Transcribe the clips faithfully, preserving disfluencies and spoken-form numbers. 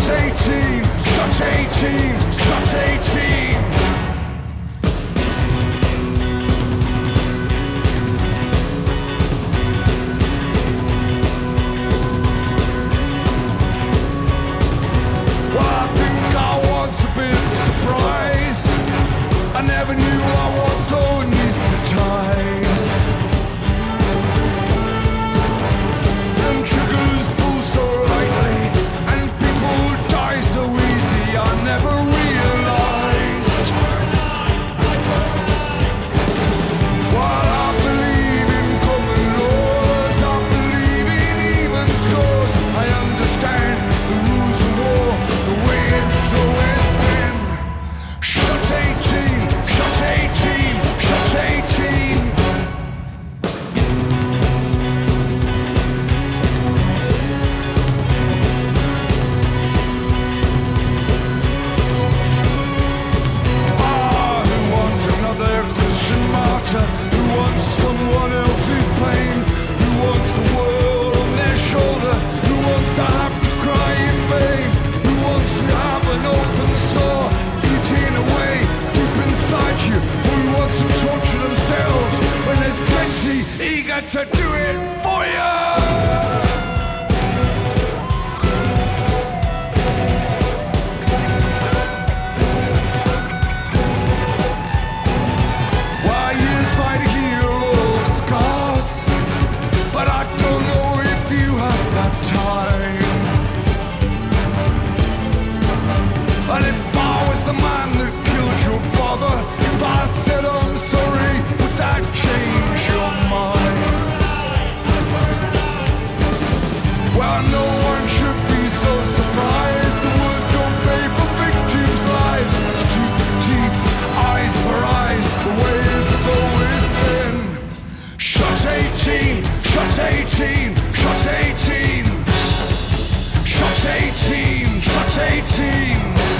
eighteen, shot eighteen, shot eighteen. Well, I think I was a bit surprised. I never knew I was so anesthetized. Them triggers pull so lightly, and people die so easy. I never realized. While I believe in common laws, I believe in even scores. I understand the rules of war, the way it's always been. Shot eighteen, shot eighteen, shot eighteen. Ah, who wants another Christian martyr? Who wants someone else's pain? Who wants the world on their shoulder? Who wants to have to cry in vain? Who wants to have an open sore eating away deep inside you? Who wants to torture themselves when there's plenty eager to do it for you? Well, I use mine to heal all the scars, but I don't know if you have that time. And if I was the man that killed your father, if I said I'm sorry, would that change your mind? Well, no one should be so surprised. The words don't pay for victims' lives. Tooth for teeth, eyes for eyes, the way it's always been. Shot eighteen, shot eighteen, shot eighteen. Shot eighteen, shot eighteen.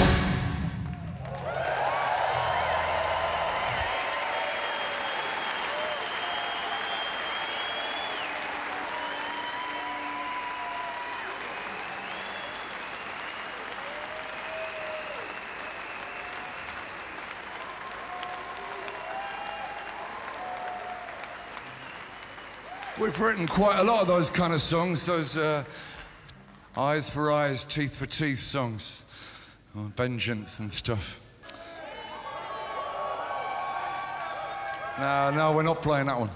We've written quite a lot of those kind of songs, those uh, eyes for eyes, teeth for teeth songs, oh, vengeance and stuff. No, no, we're not playing that one.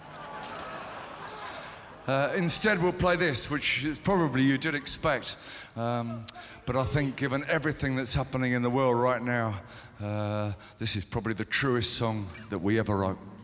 Uh, instead, we'll play this, which is probably you did expect. Um, but I think given everything that's happening in the world right now, uh, this is probably the truest song that we ever wrote.